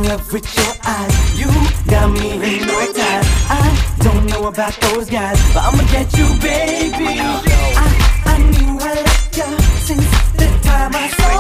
love with your eyes. You got me hypnotized. I don't know about those guys, but I'ma get you, baby. I knew I liked you since the time I saw